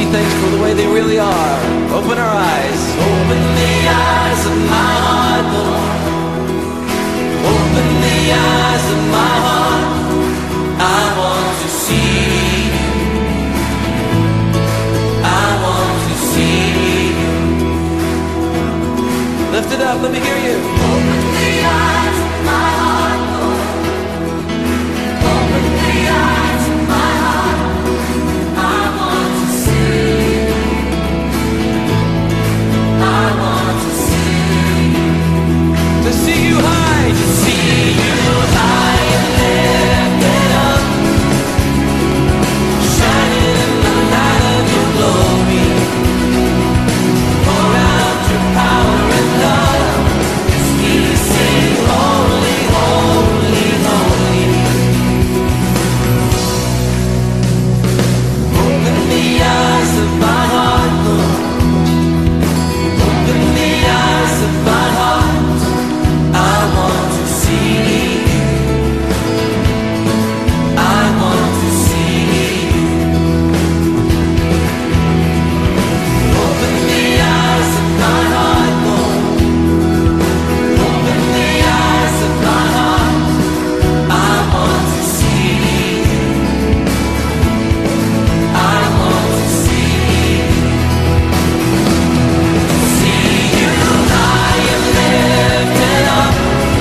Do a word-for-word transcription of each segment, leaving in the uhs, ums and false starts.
things for the way they really are. Open our eyes. Open the eyes of my heart, Lord. Open the eyes of my heart. I want to see you. I want to see you. Lift it up, let me hear you. Open the eyes of my heart, Lord. Open the eyes of my heart. I want to see you. I want to see you. To see you high. To see you high and lifted up, shining in the light of your glory. Pour out your power and love as we sing holy, holy, holy. Open the eyes of my heart, Lord. Open the eyes of my heart. I want to see you. I want to see you. Open the eyes of my heart, Lord. Open the eyes of my heart. I want to see you. I want to see you. To see you high and lifted up,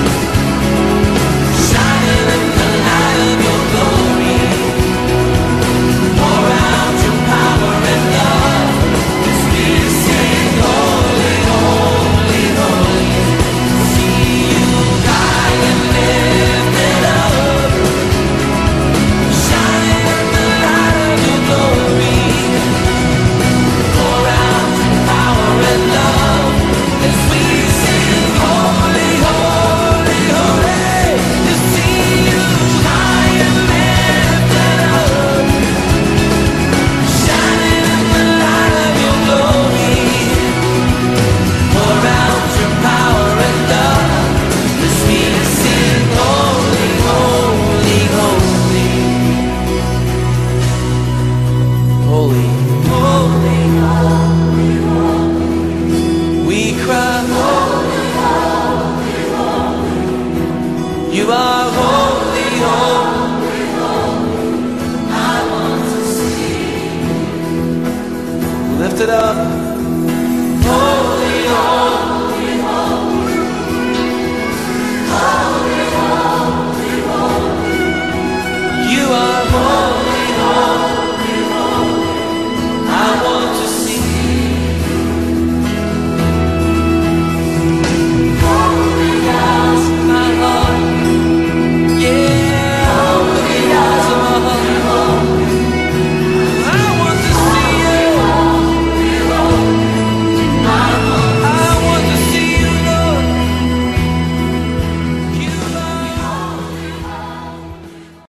shining in the light of your glory. Pour out your power and love as we sing holy, holy, holy. See you high and lifted up, shining in the light of your glory. Pour out your power and love as we sing holy, holy, holy. To see you high and lifted up, shining in the light of your glory. Pour out your power and love as we sing holy, holy, holy. Holy, holy, holy, holy. We cry holy, holy, holy. You are holy, holy, holy. I want to see you. Lift it up.